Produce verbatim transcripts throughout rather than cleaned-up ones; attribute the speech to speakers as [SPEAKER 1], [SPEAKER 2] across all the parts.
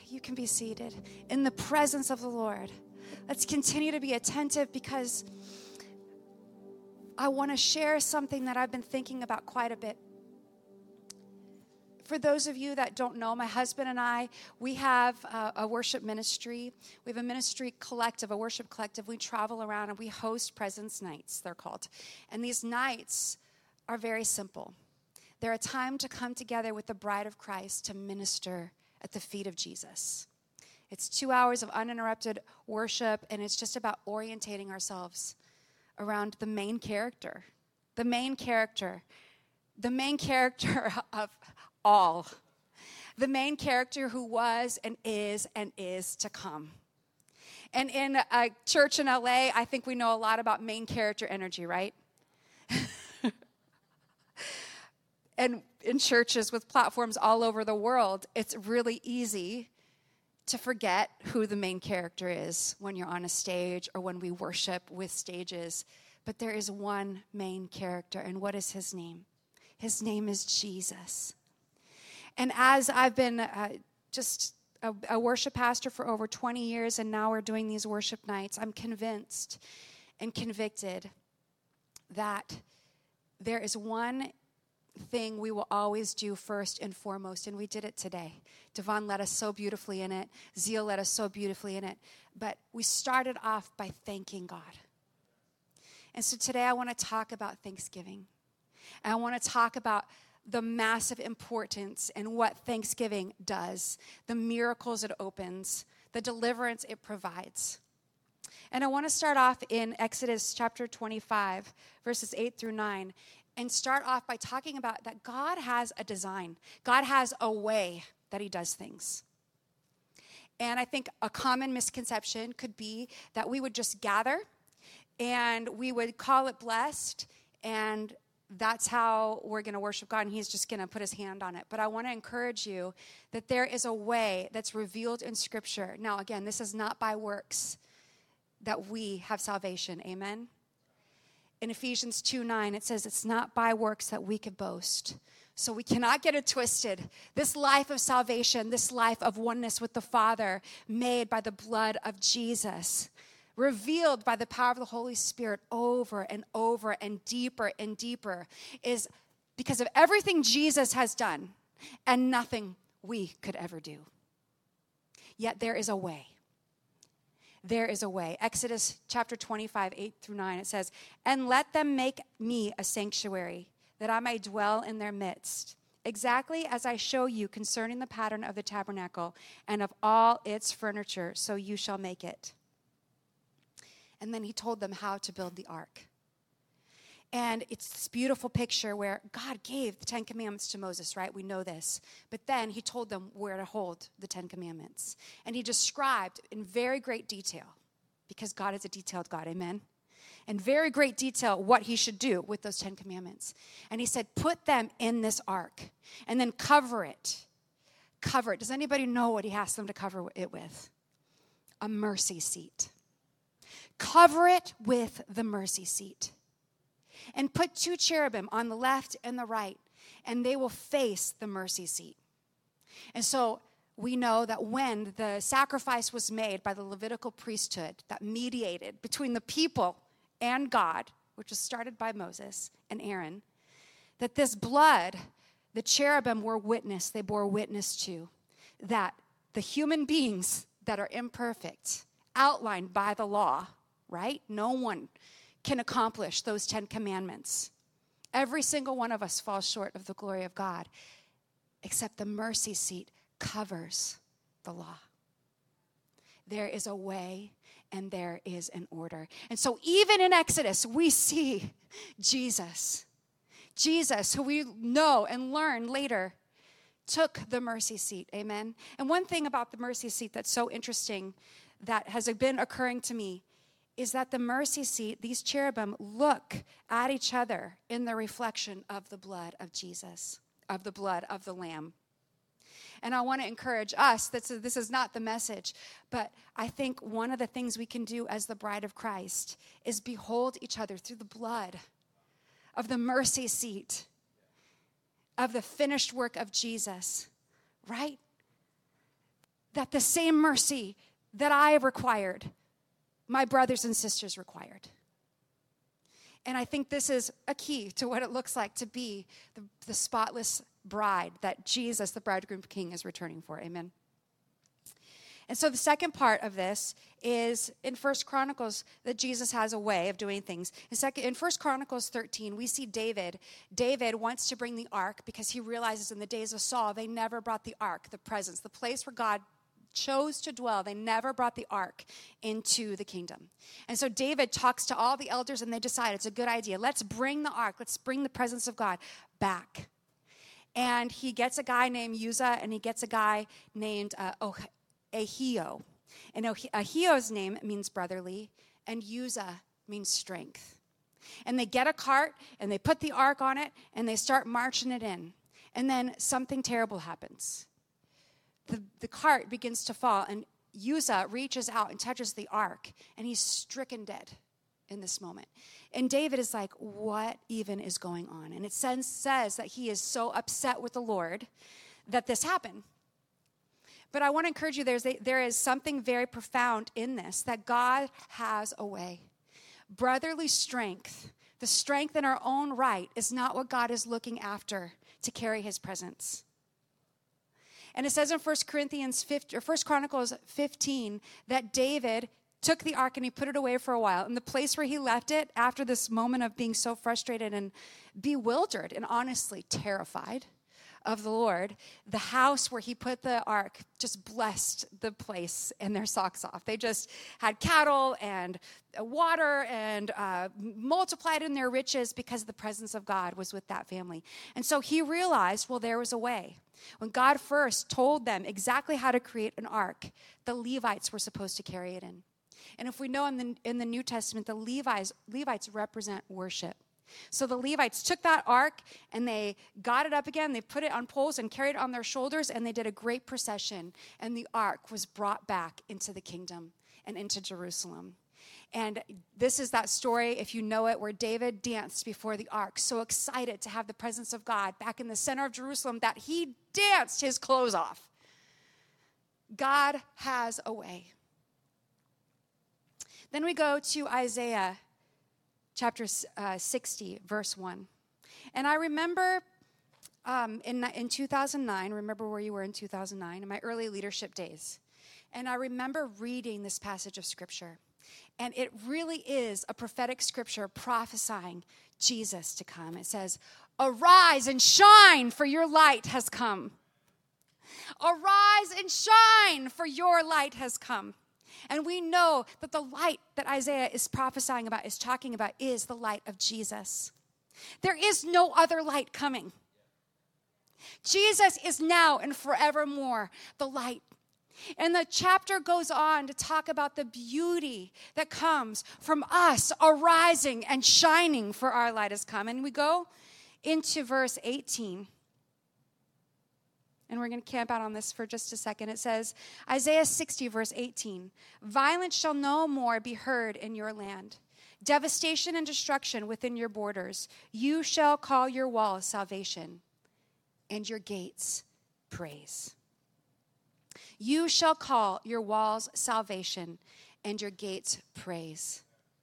[SPEAKER 1] You can be seated in the presence of the Lord. Let's continue to be attentive because I want to share something that I've been thinking about quite a bit. For those of you that don't know, my husband and I, we have a, a worship ministry. We have a ministry collective, a worship collective. We travel around and we host presence nights, they're called. And these nights are very simple. They're a time to come together with the bride of Christ to minister at the feet of Jesus. It's two hours of uninterrupted worship, and it's just about orientating ourselves around the main character, the main character, the main character of all, the main character who was and is and is to come. And in a church in L A, I think we know a lot about main character energy, right? And in churches with platforms all over the world, it's really easy to forget who the main character is when you're on a stage or when we worship with stages. But there is one main character, and what is his name? His name is Jesus. And as I've been uh, just a, a worship pastor for over twenty years, and now we're doing these worship nights, I'm convinced and convicted that there is one thing we will always do first and foremost, and we did it today. Devon led us so beautifully in it. Zeal led us so beautifully in it. But we started off by thanking God. And so today I want to talk about Thanksgiving. And I want to talk about the massive importance and what Thanksgiving does, the miracles it opens, the deliverance it provides. And I want to start off in Exodus chapter twenty-five, verses eight through nine. And start off by talking about that God has a design. God has a way that he does things. And I think a common misconception could be that we would just gather and we would call it blessed, and that's how we're going to worship God, and he's just going to put his hand on it. But I want to encourage you that there is a way that's revealed in Scripture. Now, again, this is not by works that we have salvation. Amen? In Ephesians two nine, it says it's not by works that we could boast. So we cannot get it twisted. This life of salvation, this life of oneness with the Father, made by the blood of Jesus, revealed by the power of the Holy Spirit over and over and deeper and deeper, is because of everything Jesus has done and nothing we could ever do. Yet there is a way. There is a way. Exodus chapter twenty-five, eight through nine, it says, "And let them make me a sanctuary, that I may dwell in their midst, exactly as I show you concerning the pattern of the tabernacle and of all its furniture, so you shall make it." And then he told them how to build the ark. And it's this beautiful picture where God gave the Ten Commandments to Moses, right? We know this. But then he told them where to hold the Ten Commandments. And he described in very great detail, because God is a detailed God, amen? In very great detail what he should do with those Ten Commandments. And he said, put them in this ark and then cover it. Cover it. Does anybody know what he asked them to cover it with? A mercy seat. Cover it with the mercy seat. And put two cherubim on the left and the right, and they will face the mercy seat. And so we know that when the sacrifice was made by the Levitical priesthood that mediated between the people and God, which was started by Moses and Aaron, that this blood, the cherubim were witness, they bore witness to, that the human beings that are imperfect, outlined by the law, right? No one can accomplish those Ten Commandments. Every single one of us falls short of the glory of God, except the mercy seat covers the law. There is a way and there is an order. And so even in Exodus, we see Jesus. Jesus, who we know and learn later, took the mercy seat. Amen? And one thing about the mercy seat that's so interesting that has been occurring to me is that the mercy seat, these cherubim look at each other in the reflection of the blood of Jesus, of the blood of the Lamb. And I want to encourage us, that this is not the message, but I think one of the things we can do as the bride of Christ is behold each other through the blood of the mercy seat, of the finished work of Jesus, right? that the same mercy that I have required, my brothers and sisters required. And I think this is a key to what it looks like to be the, the spotless bride that Jesus, the bridegroom king, is returning for. Amen. And so the second part of this is in First Chronicles that Jesus has a way of doing things. In, second, in First Chronicles thirteen, we see David. David wants to bring the ark because he realizes in the days of Saul, they never brought the ark, the presence, the place where God chose to dwell. They never brought the ark into the kingdom. And so David talks to all the elders and they decide it's a good idea. Let's bring the ark. Let's bring the presence of God back. And he gets a guy named Uzzah and he gets a guy named uh, oh, Ahio. And Ahio's name means brotherly, and Uzzah means strength. And they get a cart, and they put the ark on it, and they start marching it in. And then something terrible happens. The, the cart begins to fall, and Uzzah reaches out and touches the ark, and he's stricken dead in this moment. And David is like, what even is going on? And it says, says that he is so upset with the Lord that this happened. But I want to encourage you, there's a, there is something very profound in this, that God has a way. Brotherly strength, the strength in our own right, is not what God is looking after to carry his presence. And it says in First Corinthians fifteen, or First Chronicles fifteen that David took the ark and he put it away for a while. And the place where he left it after this moment of being so frustrated and bewildered and honestly terrified of the Lord, the house where he put the ark just blessed the place and their socks off. They just had cattle and water and uh, multiplied in their riches because the presence of God was with that family. And so he realized, well, there was a way. When God first told them exactly how to create an ark, the Levites were supposed to carry it in. And if we know in the, in the New Testament, the Levites, Levites represent worship. So the Levites took that ark and they got it up again. They put it on poles and carried it on their shoulders, and they did a great procession. And the ark was brought back into the kingdom and into Jerusalem. And this is that story, if you know it, where David danced before the ark, so excited to have the presence of God back in the center of Jerusalem that he danced his clothes off. God has a way. Then we go to Isaiah chapter uh, sixty, verse one. And I remember um, in, in two thousand nine, remember where you were in two thousand nine, in my early leadership days. And I remember reading this passage of Scripture. And it really is a prophetic scripture prophesying Jesus to come. It says, arise and shine, for your light has come. Arise and shine, for your light has come. And we know that the light that Isaiah is prophesying about, is talking about, is the light of Jesus. There is no other light coming. Jesus is now and forevermore the light. And the chapter goes on to talk about the beauty that comes from us arising and shining, for our light has come. And we go into verse eighteen. And we're going to camp out on this for just a second. It says, Isaiah sixty, verse eighteen, violence shall no more be heard in your land, devastation and destruction within your borders. You shall call your walls salvation, and your gates praise. You shall call your walls salvation, and your gates praise.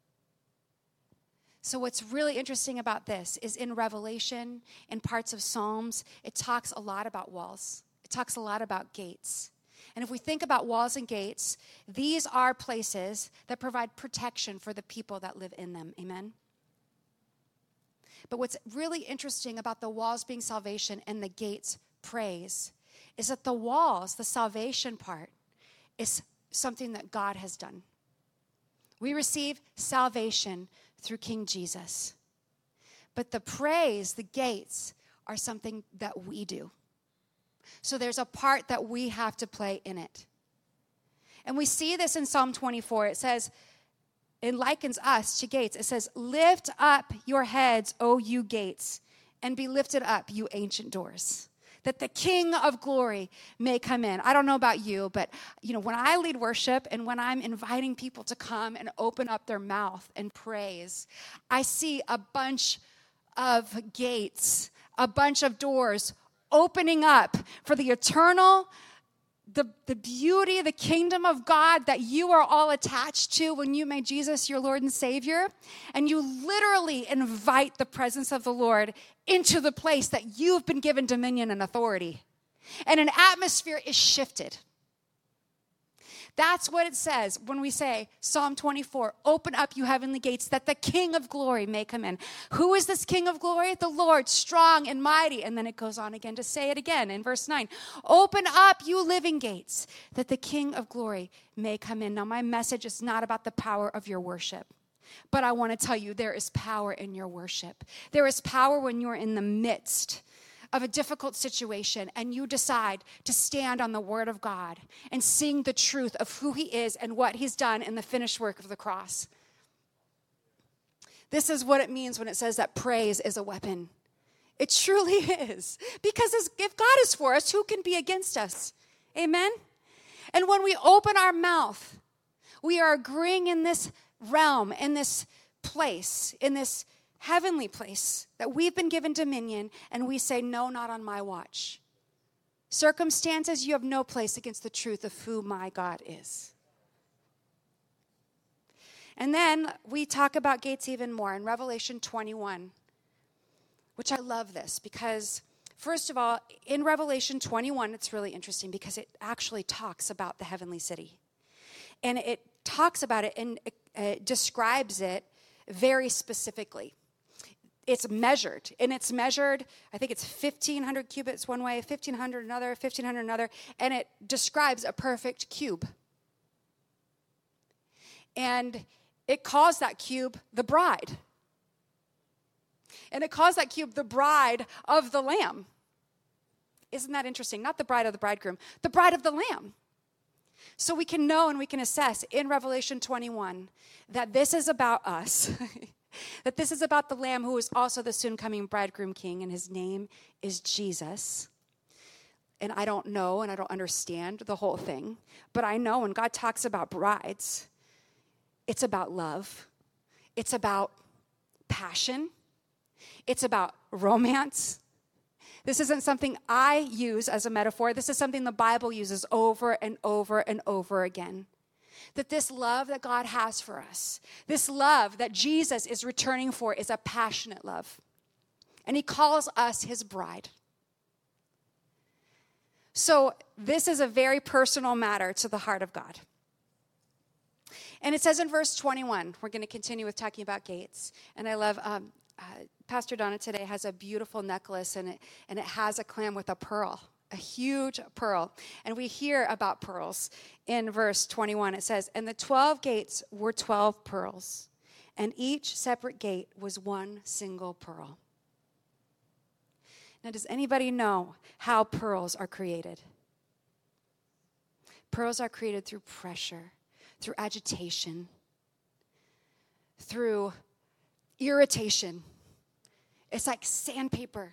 [SPEAKER 1] So what's really interesting about this is in Revelation, in parts of Psalms, it talks a lot about walls. It talks a lot about gates. And if we think about walls and gates, these are places that provide protection for the people that live in them. Amen? But what's really interesting about the walls being salvation and the gates praise is that the walls, the salvation part, is something that God has done. We receive salvation through King Jesus. But the praise, the gates, are something that we do. So there's a part that we have to play in it. And we see this in Psalm twenty-four. It says, it likens us to gates. It says, lift up your heads, O you gates, and be lifted up, you ancient doors, that the King of glory may come in. I don't know about you, but you know, when I lead worship and when I'm inviting people to come and open up their mouth and praise, I see a bunch of gates, a bunch of doors opening up for the eternal the, the beauty, the kingdom of God that you are all attached to when you made Jesus your Lord and Savior, and you literally invite the presence of the Lord into the place that you've been given dominion and authority. And an atmosphere is shifted. That's what it says when we say, Psalm twenty-four, open up, you heavenly gates, that the King of glory may come in. Who is this King of glory? The Lord, strong and mighty. And then it goes on again to say it again in verse nine. Open up, you living gates, that the King of glory may come in. Now, my message is not about the power of your worship, but I want to tell you there is power in your worship. There is power when you're in the midst of a difficult situation and you decide to stand on the word of God and sing the truth of who he is and what he's done in the finished work of the cross. This is what it means when it says that praise is a weapon. It truly is. Because if God is for us, who can be against us? Amen? And when we open our mouth, we are agreeing in this realm, in this place, in this heavenly place that we've been given dominion, and we say, no, not on my watch. Circumstances, you have no place against the truth of who my God is. And then we talk about gates even more in Revelation twenty-one, which I love this because, first of all, in Revelation twenty-one, it's really interesting because it actually talks about the heavenly city. And it talks about it and it, it describes it very specifically. It's measured, and it's measured, I think it's fifteen hundred cubits one way, fifteen hundred another, fifteen hundred another, and it describes a perfect cube. And it calls that cube the bride. And it calls that cube the bride of the Lamb. Isn't that interesting? Not the bride of the bridegroom, the bride of the Lamb. So we can know and we can assess in Revelation twenty-one that this is about us. That this is about the Lamb who is also the soon-coming bridegroom king, and his name is Jesus. And I don't know and I don't understand the whole thing, but I know when God talks about brides, it's about love. It's about passion. It's about romance. This isn't something I use as a metaphor. This is something the Bible uses over and over and over again. That this love that God has for us, this love that Jesus is returning for, is a passionate love. And he calls us his bride. So this is a very personal matter to the heart of God. And it says in verse twenty-one, we're going to continue with talking about gates. And I love, um, uh, Pastor Donna today has a beautiful necklace, and it, and it has a clam with a pearl. A huge pearl. And we hear about pearls in verse twenty-one. It says, and the twelve gates were twelve pearls, and each separate gate was one single pearl. Now, does anybody know how pearls are created? Pearls are created through pressure, through agitation, through irritation. It's like sandpaper.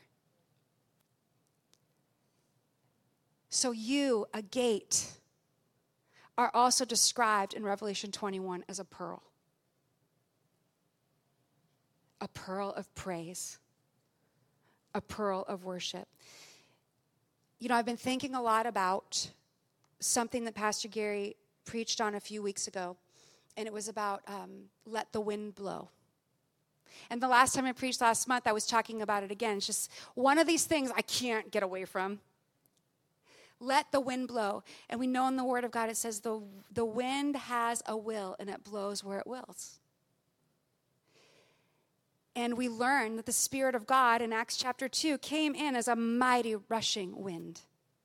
[SPEAKER 1] So you, a gate, are also described in Revelation twenty-one as a pearl. A pearl of praise. A pearl of worship. You know, I've been thinking a lot about something that Pastor Gary preached on a few weeks ago, and it was about um, let the wind blow. And the last time I preached last month, I was talking about it again. It's just one of these things I can't get away from. Let the wind blow. And we know in the Word of God it says the, the wind has a will and it blows where it wills. And we learn that the Spirit of God in Acts chapter two came in as a mighty rushing wind.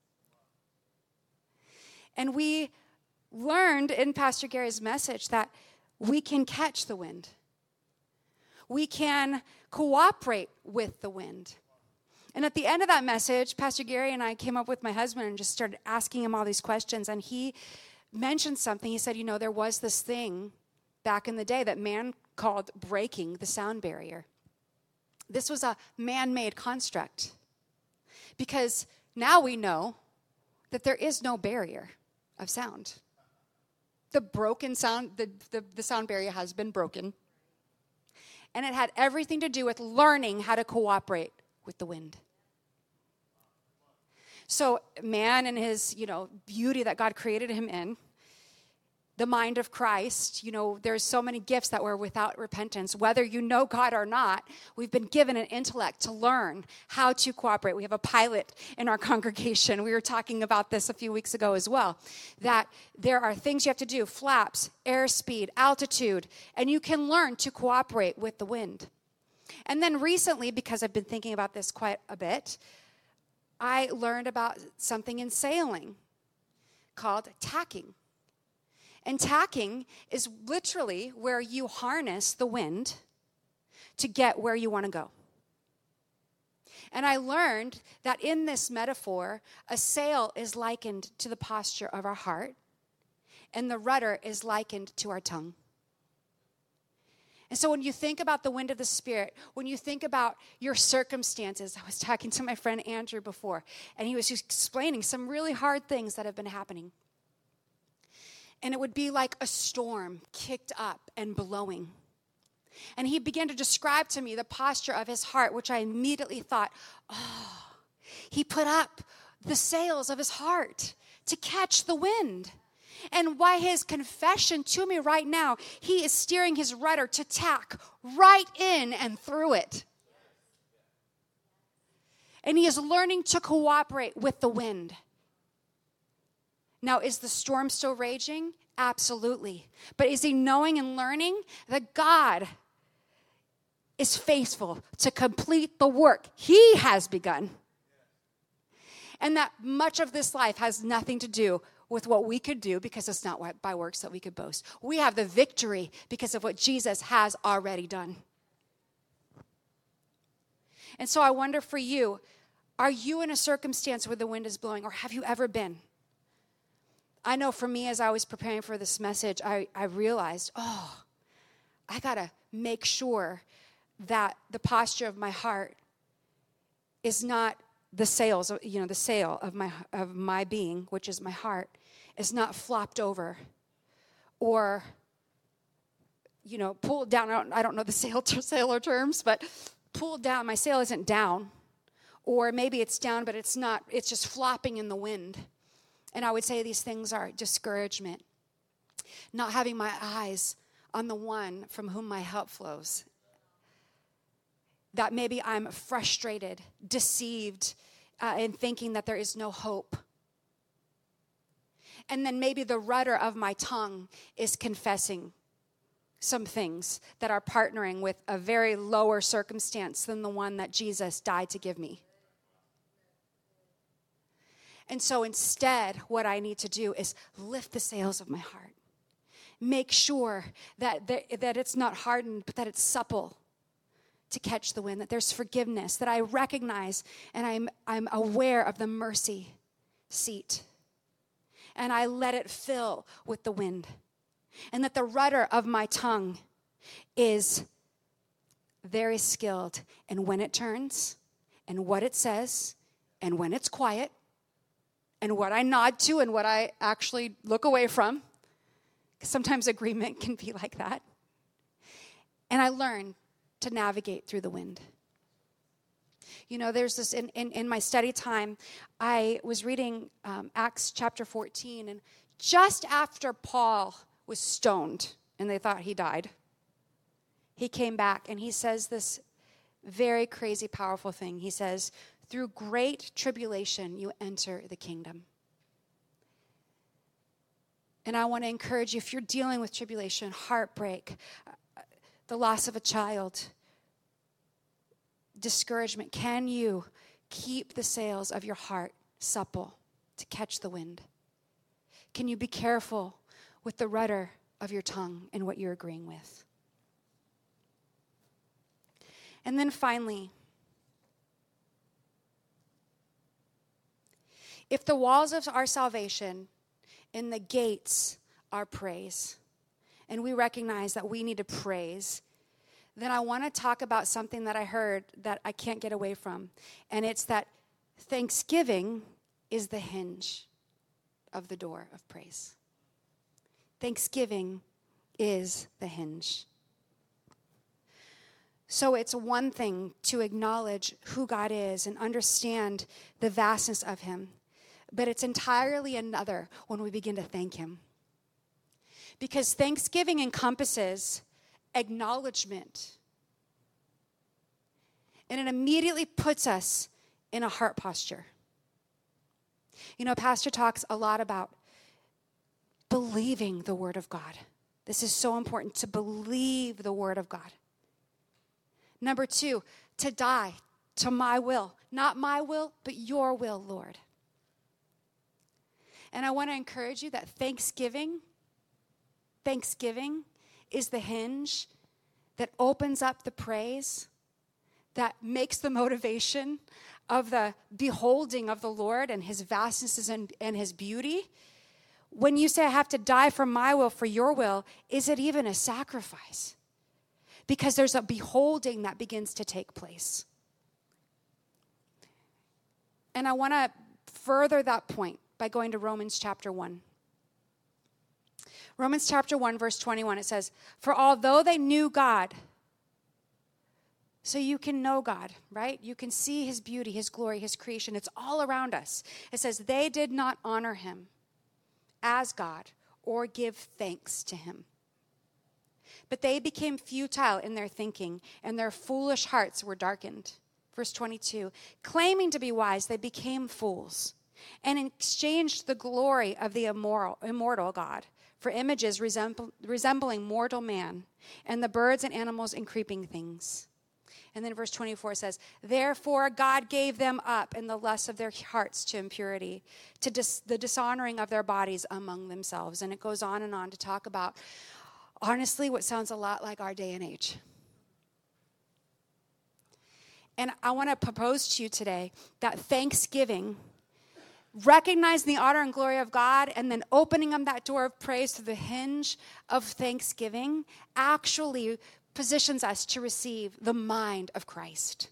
[SPEAKER 1] And we learned in Pastor Gary's message that we can catch the wind. We can cooperate with the wind. And at the end of that message, Pastor Gary and I came up with my husband and just started asking him all these questions. And he mentioned something. He said, you know, there was this thing back in the day that man called breaking the sound barrier. This was a man-made construct. Because now we know that there is no barrier of sound. The broken sound, the, the, the sound barrier has been broken. And it had everything to do with learning how to cooperate with the wind. So man in his, you know, beauty that God created him in, the mind of Christ, you know, there's so many gifts that were without repentance. Whether you know God or not, we've been given an intellect to learn how to cooperate. We have a pilot in our congregation. We were talking about this a few weeks ago as well, that there are things you have to do, flaps, airspeed, altitude, and you can learn to cooperate with the wind. And then recently, because I've been thinking about this quite a bit, I learned about something in sailing called tacking. And tacking is literally where you harness the wind to get where you want to go. And I learned that in this metaphor, a sail is likened to the posture of our heart, and the rudder is likened to our tongue. And so when you think about the wind of the Spirit, when you think about your circumstances, I was talking to my friend Andrew before, and he was just explaining some really hard things that have been happening. And it would be like a storm kicked up and blowing. And he began to describe to me the posture of his heart, which I immediately thought, oh, he put up the sails of his heart to catch the wind. And by his confession to me right now, he is steering his rudder to tack right in and through it. And he is learning to cooperate with the wind. Now, is the storm still raging? Absolutely. But is he knowing and learning that God is faithful to complete the work he has begun? And that much of this life has nothing to do with what we could do, because it's not by works that we could boast. We have the victory because of what Jesus has already done. And so I wonder for you, are you in a circumstance where the wind is blowing, or have you ever been? I know for me, as I was preparing for this message, I, I realized, oh, I got to make sure that the posture of my heart is not the sails, you know, the sail of my of my being, which is my heart, is not flopped over or, you know, pulled down. I don't, I don't know the sail, sailor terms, but pulled down. My sail isn't down, or maybe it's down, but it's not. It's just flopping in the wind. And I would say these things are discouragement, not having my eyes on the one from whom my help flows. That maybe I'm frustrated, deceived, uh, in thinking that there is no hope. And then maybe the rudder of my tongue is confessing some things that are partnering with a very lower circumstance than the one that Jesus died to give me. And so instead, what I need to do is lift the sails of my heart. Make sure that, there, that it's not hardened, but that it's supple to catch the wind, that there's forgiveness, that I recognize and I'm, I'm aware of the mercy seat. And I let it fill with the wind. And that the rudder of my tongue is very skilled in when it turns and what it says and when it's quiet, and what I nod to and what I actually look away from. Sometimes agreement can be like that. And I learn to navigate through the wind. You know, there's this, in, in, in my study time, I was reading um, Acts chapter fourteen, and just after Paul was stoned and they thought he died, he came back and he says this very crazy, powerful thing. He says, through great tribulation, you enter the kingdom. And I want to encourage you, if you're dealing with tribulation, heartbreak, the loss of a child, discouragement, can you keep the sails of your heart supple to catch the wind? Can you be careful with the rudder of your tongue and what you're agreeing with? And then finally, if the walls of our salvation and the gates are praise, and we recognize that we need to praise, then I want to talk about something that I heard that I can't get away from. And it's that thanksgiving is the hinge of the door of praise. Thanksgiving is the hinge. So it's one thing to acknowledge who God is and understand the vastness of him. but it's entirely another when we begin to thank him. Because thanksgiving encompasses acknowledgement. And it immediately puts us in a heart posture. You know, Pastor talks a lot about believing the word of God. This is so important, to believe the word of God. Number two, to die to my will. Not my will, but your will, Lord. And I want to encourage you that Thanksgiving, Thanksgiving is the hinge that opens up the praise, that makes the motivation of the beholding of the Lord and his vastness and, and his beauty. When you say, I have to die for my will, for your will, is it even a sacrifice? Because there's a beholding that begins to take place. And I want to further that point by going to Romans chapter one. Romans chapter one, verse twenty-one, it says, for although they knew God, so you can know God, right? You can see his beauty, his glory, his creation. It's all around us. It says, they did not honor him as God or give thanks to him. But they became futile in their thinking, and their foolish hearts were darkened. Verse twenty-two, claiming to be wise, they became fools and exchanged the glory of the immoral, immortal God for images resemble, resembling mortal man and the birds and animals and creeping things. And then verse twenty-four says, therefore God gave them up in the lust of their hearts to impurity, to dis- the dishonoring of their bodies among themselves. And it goes on and on to talk about, honestly, what sounds a lot like our day and age. And I want to propose to you today that Thanksgiving, recognizing the honor and glory of God and then opening up that door of praise through the hinge of thanksgiving, actually positions us to receive the mind of Christ.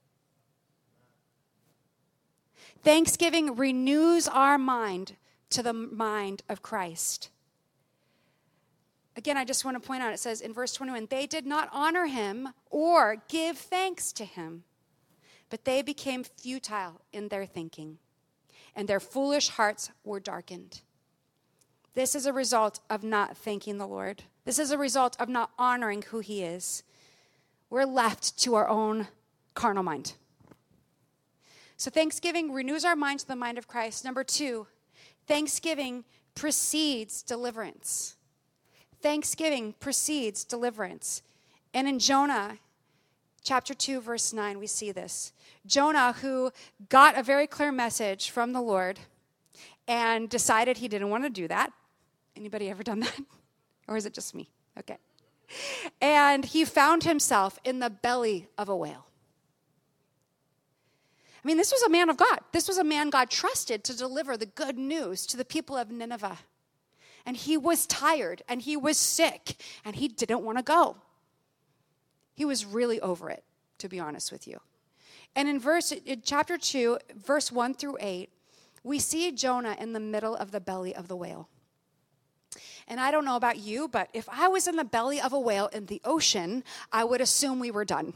[SPEAKER 1] Thanksgiving renews our mind to the mind of Christ. Again, I just want to point out, it says in verse twenty-one, they did not honor him or give thanks to him, but they became futile in their thinking, and their foolish hearts were darkened. This is a result of not thanking the Lord. This is a result of not honoring who he is. We're left to our own carnal mind. So Thanksgiving renews our mind to the mind of Christ. Number two, Thanksgiving precedes deliverance. Thanksgiving precedes deliverance. And in Jonah, chapter two, verse nine, we see this. Jonah, who got a very clear message from the Lord and decided he didn't want to do that. Anybody ever done that? Or is it just me? Okay. And he found himself in the belly of a whale. I mean, this was a man of God. This was a man God trusted to deliver the good news to the people of Nineveh. And he was tired, and he was sick, and he didn't want to go. He was really over it, to be honest with you. And in verse, in chapter two, verse one through eight, we see Jonah in the middle of the belly of the whale. And I don't know about you, but if I was in the belly of a whale in the ocean, I would assume we were done.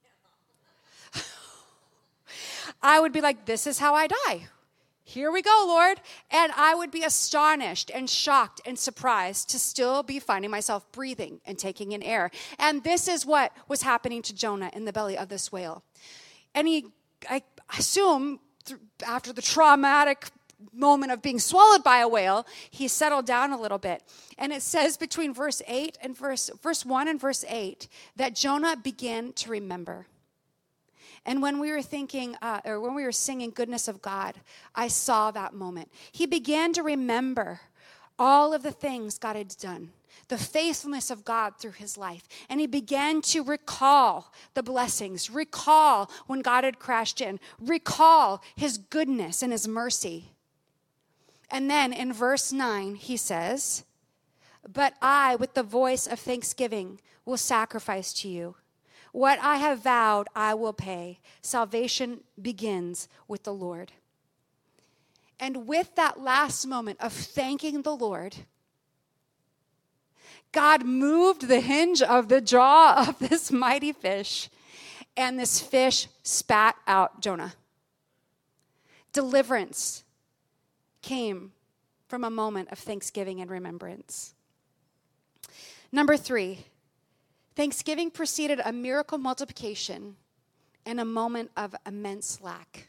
[SPEAKER 1] I would be like, this is how I die. Here we go, Lord. And I would be astonished and shocked and surprised to still be finding myself breathing and taking in air. And this is what was happening to Jonah in the belly of this whale. And he, I assume, after the traumatic moment of being swallowed by a whale, he settled down a little bit. And it says between verse eight and verse, verse one and verse eight that Jonah began to remember. And when we were thinking, uh, or when we were singing Goodness of God, I saw that moment. He began to remember all of the things God had done, the faithfulness of God through his life. And he began to recall the blessings, recall when God had crashed in, recall his goodness and his mercy. And then in verse nine, he says, but I, with the voice of thanksgiving, will sacrifice to you. What I have vowed, I will pay. Salvation begins with the Lord. And with that last moment of thanking the Lord, God moved the hinge of the jaw of this mighty fish, and this fish spat out Jonah. Deliverance came from a moment of thanksgiving and remembrance. Number three, thanksgiving preceded a miracle multiplication and a moment of immense lack.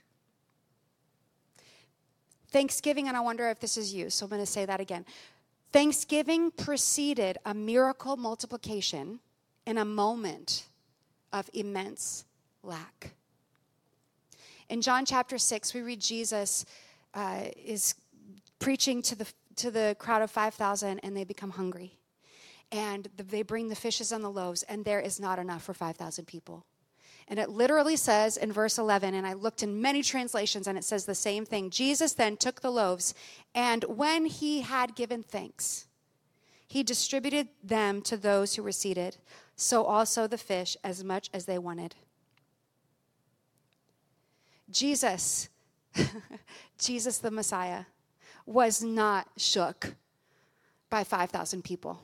[SPEAKER 1] Thanksgiving, and I wonder if this is you, so I'm going to say that again. Thanksgiving preceded a miracle multiplication and a moment of immense lack. In John chapter six, we read Jesus uh, is preaching to the to the crowd of five thousand, and they become hungry. And the, they bring the fishes and the loaves, and there is not enough for five thousand people. And it literally says in verse eleven, and I looked in many translations, and it says the same thing. Jesus then took the loaves, and when he had given thanks, he distributed them to those who were seated, so also the fish, as much as they wanted. Jesus, Jesus the Messiah, was not shook by five thousand people.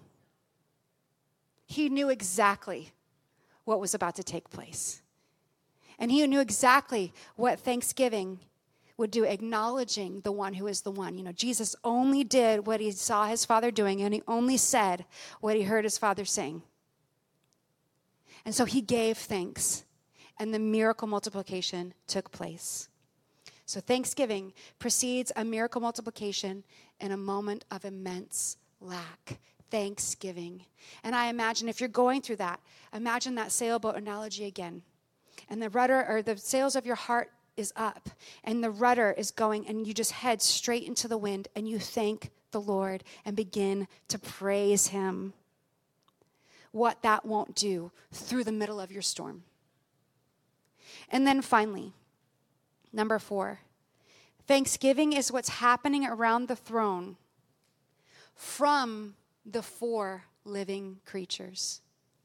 [SPEAKER 1] He knew exactly what was about to take place. And he knew exactly what Thanksgiving would do, acknowledging the one who is the one. You know, Jesus only did what he saw his Father doing, and he only said what he heard his Father saying. And so he gave thanks, and the miracle multiplication took place. So Thanksgiving precedes a miracle multiplication and a moment of immense lack. Thanksgiving. And I imagine if you're going through that, imagine that sailboat analogy again. And the rudder or the sails of your heart is up, and the rudder is going, and you just head straight into the wind, and you thank the Lord and begin to praise him. What that won't do through the middle of your storm. And then finally, number four, Thanksgiving is what's happening around the throne from the four living creatures.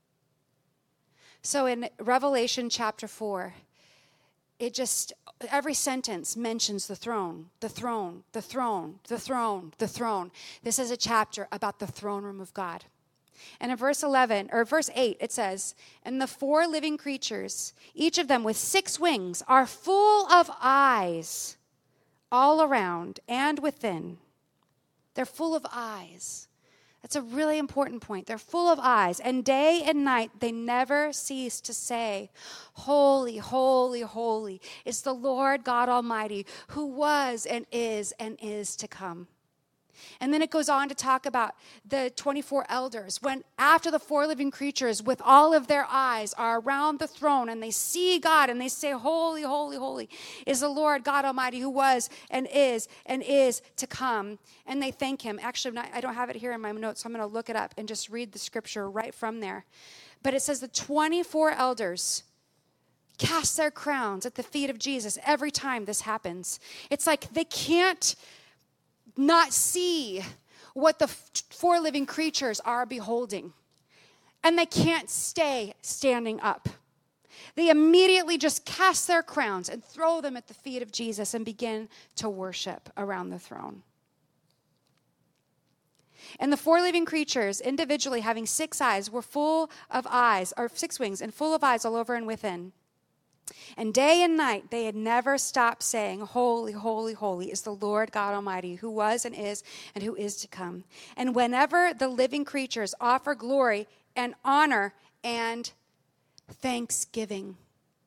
[SPEAKER 1] So in Revelation chapter four, it just, every sentence mentions the throne, the throne, the throne, the throne, the throne. This is a chapter about the throne room of God. And in verse eleven, or verse eight, it says, and the four living creatures, each of them with six wings, are full of eyes all around and within. They're full of eyes. That's a really important point. They're full of eyes, and day and night they never cease to say, holy, holy, holy is the Lord God Almighty, who was and is and is to come. And then it goes on to talk about the twenty-four elders, when after the four living creatures with all of their eyes are around the throne and they see God and they say, holy, holy, holy is the Lord God Almighty, who was and is and is to come. And they thank him. Actually, I don't have it here in my notes, so I'm going to look it up and just read the scripture right from there. But it says the twenty-four elders cast their crowns at the feet of Jesus every time this happens. It's like they can't not see what the four living creatures are beholding. And they can't stay standing up. They immediately just cast their crowns and throw them at the feet of Jesus and begin to worship around the throne. And the four living creatures, individually having six eyes, were full of eyes, or six wings, and full of eyes all over and within. And day and night they had never stopped saying, holy, holy, holy is the Lord God Almighty, who was and is and who is to come. And whenever the living creatures offer glory and honor and thanksgiving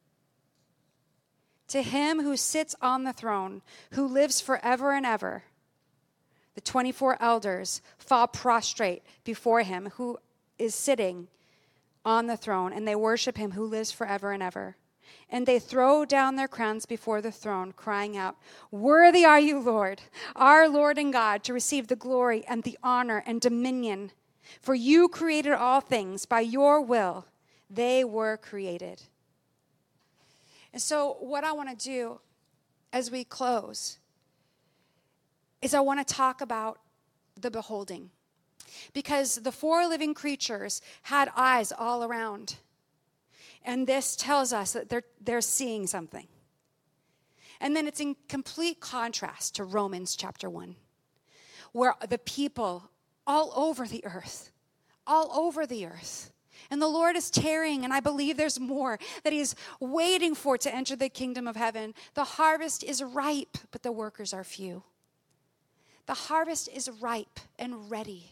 [SPEAKER 1] to him who sits on the throne, who lives forever and ever, the twenty-four elders fall prostrate before him who is sitting on the throne, and they worship him who lives forever and ever. And they throw down their crowns before the throne, crying out, worthy are you, Lord, our Lord and God, to receive the glory and the honor and dominion. For you created all things. By your will, they were created. And so what I want to do as we close is I want to talk about the beholding. Because the four living creatures had eyes all around. And this tells us that they're, they're seeing something. And then it's in complete contrast to Romans chapter one, where the people all over the earth, all over the earth, and the Lord is tarrying, and I believe there's more that he's waiting for to enter the kingdom of heaven. The harvest is ripe, but the workers are few. The harvest is ripe and ready.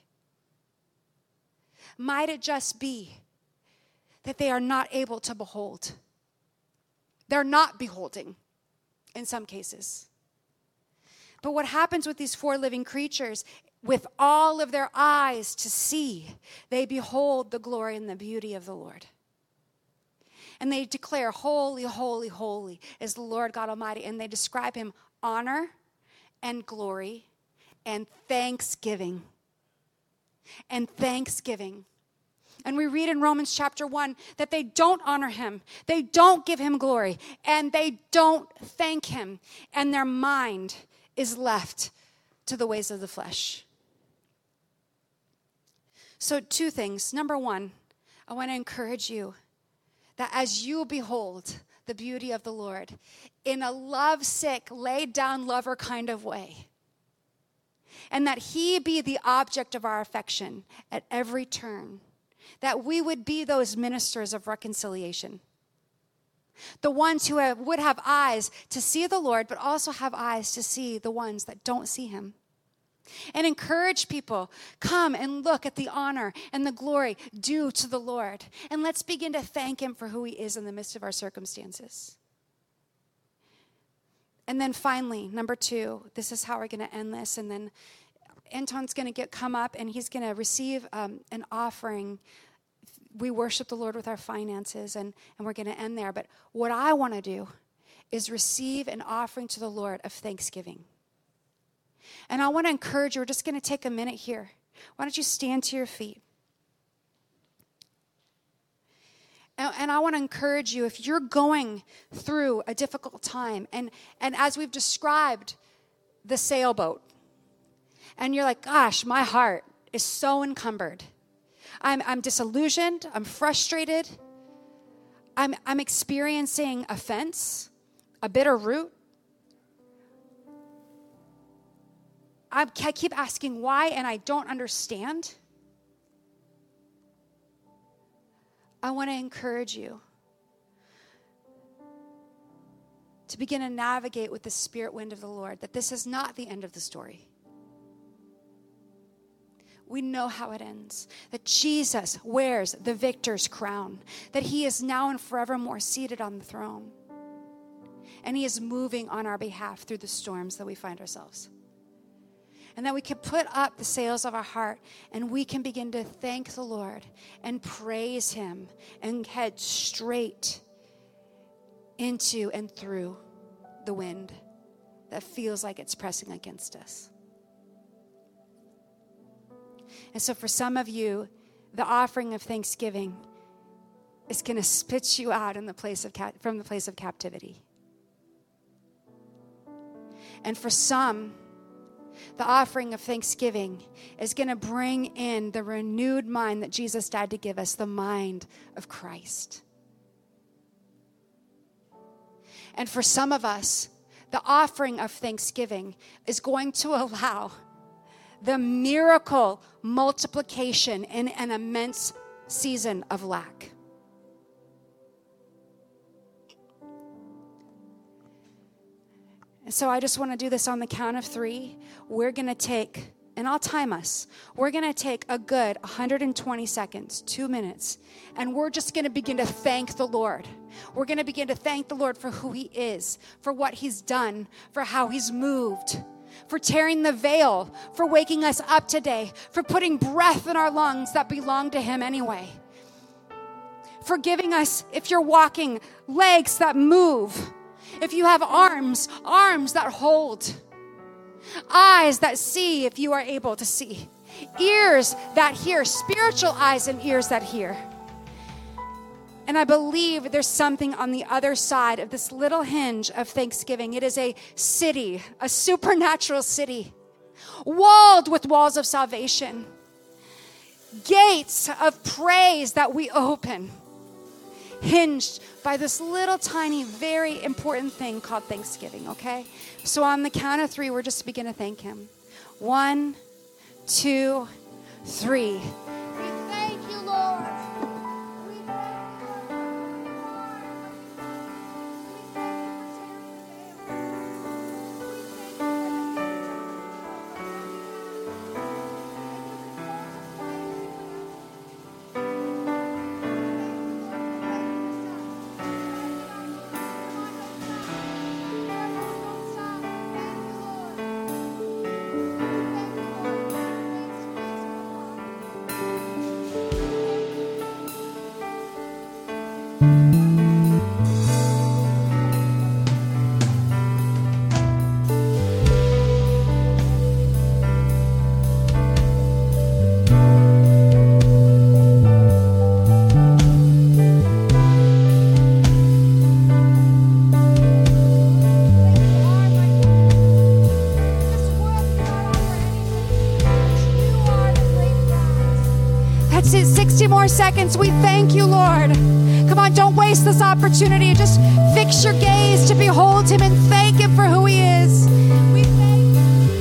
[SPEAKER 1] Might it just be that they are not able to behold? They're not beholding in some cases. But what happens with these four living creatures, with all of their eyes to see, they behold the glory and the beauty of the Lord. And they declare, holy, holy, holy is the Lord God Almighty. And they describe him honor and glory and thanksgiving. And thanksgiving. And we read in Romans chapter one that they don't honor him. They don't give him glory. And they don't thank him. And their mind is left to the ways of the flesh. So two things. Number one, I want to encourage you that as you behold the beauty of the Lord in a lovesick, laid down lover kind of way, and that he be the object of our affection at every turn, that we would be those ministers of reconciliation. The ones who have, would have eyes to see the Lord, but also have eyes to see the ones that don't see him. And encourage people, come and look at the honor and the glory due to the Lord. And let's begin to thank him for who he is in the midst of our circumstances. And then finally, number two, this is how we're going to end this. And then Anton's going to get come up and he's going to receive um, an offering. We worship the Lord with our finances, and, and we're going to end there. But what I want to do is receive an offering to the Lord of thanksgiving. And I want to encourage you, we're just going to take a minute here. Why don't you stand to your feet? And, and I want to encourage you, if you're going through a difficult time, and, and as we've described the sailboat, and you're like, gosh, my heart is so encumbered. I'm, I'm disillusioned. I'm frustrated. I'm, I'm experiencing offense, a bitter root. I, I keep asking why, and I don't understand. I want to encourage you to begin to navigate with the spirit wind of the Lord, that this is not the end of the story. We know how it ends, that Jesus wears the victor's crown, that he is now and forevermore seated on the throne, and he is moving on our behalf through the storms that we find ourselves. And that we can put up the sails of our heart, and we can begin to thank the Lord and praise him and head straight into and through the wind that feels like it's pressing against us. And so for some of you, the offering of thanksgiving is going to spit you out in the place of cap- from the place of captivity. And for some, the offering of thanksgiving is going to bring in the renewed mind that Jesus died to give us, the mind of Christ. And for some of us, the offering of thanksgiving is going to allow the miracle multiplication in an immense season of lack. And so I just want to do this on the count of three. We're going to take, and I'll time us, we're going to take a good one hundred twenty seconds, two minutes, and we're just going to begin to thank the Lord. We're going to begin to thank the Lord for who he is, for what he's done, for how he's moved, for tearing the veil, for waking us up today, for putting breath in our lungs that belong to him anyway, for giving us, if you're walking, legs that move. If you have arms, arms that hold. Eyes that see if you are able to see. Ears that hear, spiritual eyes and ears that hear. And I believe there's something on the other side of this little hinge of thanksgiving. It is a city, a supernatural city, walled with walls of salvation. Gates of praise that we open. Hinged by this little tiny, very important thing called thanksgiving, okay? So on the count of three, we're just begin to thank him. One, two, three. We thank you, Lord. We thank you, Lord. That's it, sixty more seconds. We thank you, Lord. Come on, don't waste this opportunity. Just fix your gaze to behold him and thank him for who he is. We thank you.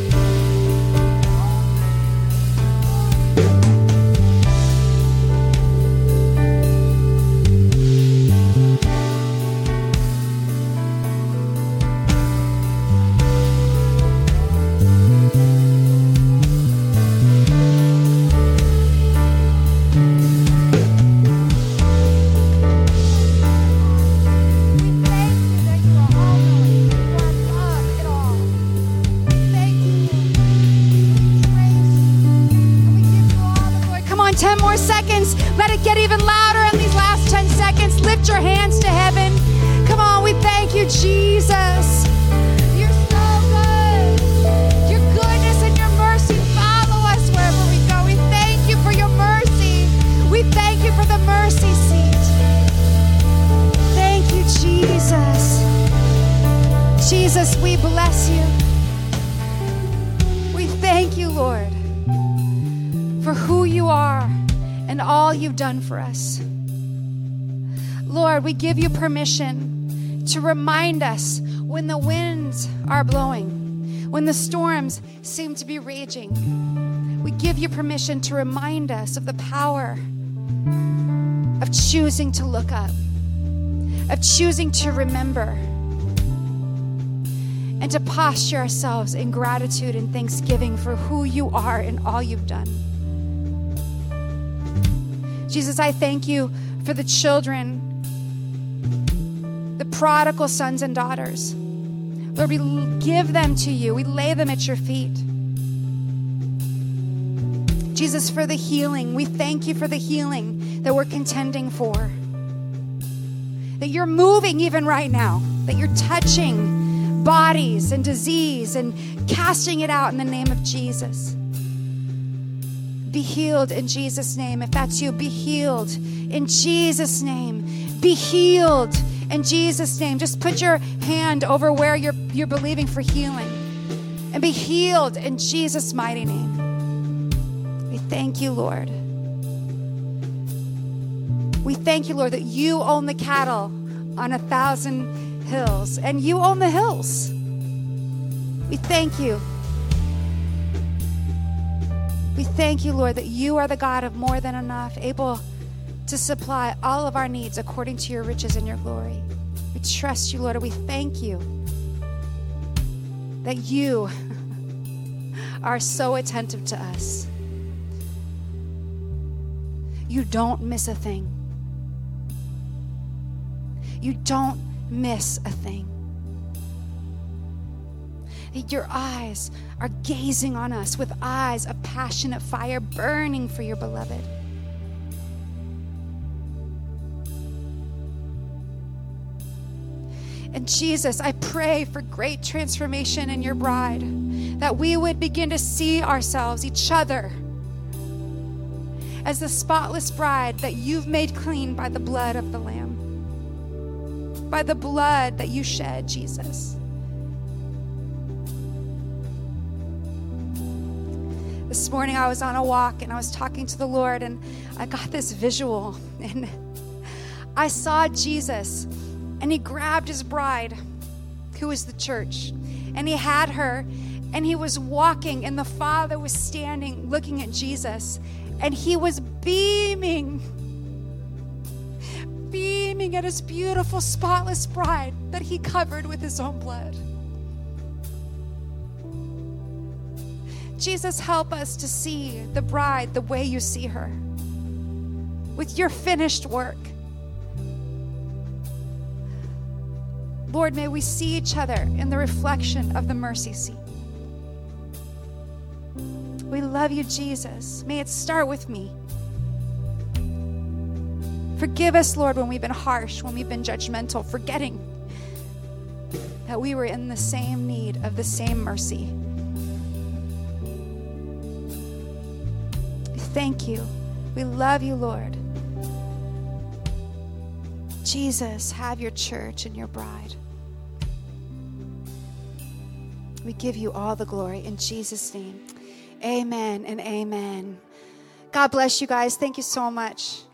[SPEAKER 1] ten more seconds. Let it get even louder in these last ten seconds. Lift your hands to heaven. Come on, we thank you, Jesus. You're so good. Your goodness and your mercy follow us wherever we go. We thank you for your mercy. We thank you for the mercy seat. Thank you, Jesus. Jesus, we bless you. We thank you, Lord, for who you are and all you've done for us. Lord, we give you permission to remind us when the winds are blowing, when the storms seem to be raging. We give you permission to remind us of the power of choosing to look up, of choosing to remember, and to posture ourselves in gratitude and thanksgiving for who you are and all you've done. Jesus, I thank you for the children, the prodigal sons and daughters. Lord, we give them to you. We lay them at your feet. Jesus, for the healing, we thank you for the healing that we're contending for. That you're moving even right now, that you're touching bodies and disease and casting it out in the name of Jesus. Be healed in Jesus' name. If that's you, be healed in Jesus' name. Be healed in Jesus' name. Just put your hand over where you're, you're believing for healing and be healed in Jesus' mighty name. We thank you, Lord. We thank you, Lord, that you own the cattle on a thousand hills and you own the hills. We thank you. We thank you, Lord, that you are the God of more than enough, able to supply all of our needs according to your riches and your glory. We trust you, Lord, and we thank you that you are so attentive to us. You don't miss a thing. You don't miss a thing. Your eyes are gazing on us with eyes of passionate fire burning for your beloved. And Jesus, I pray for great transformation in your bride, that we would begin to see ourselves, each other, as the spotless bride that you've made clean by the blood of the Lamb, by the blood that you shed, Jesus. This morning I was on a walk and I was talking to the Lord and I got this visual and I saw Jesus and he grabbed his bride, who is the church, and he had her and he was walking and the Father was standing looking at Jesus and he was beaming, beaming at his beautiful spotless bride that he covered with his own blood. Jesus, help us to see the bride the way you see her, with your finished work. Lord, may we see each other in the reflection of the mercy seat. We love you, Jesus. May it start with me. Forgive us, Lord, when we've been harsh, when we've been judgmental, forgetting that we were in the same need of the same mercy. Thank you. We love you, Lord. Jesus, have your church and your bride. We give you all the glory in Jesus' name. Amen and amen. God bless you guys. Thank you so much.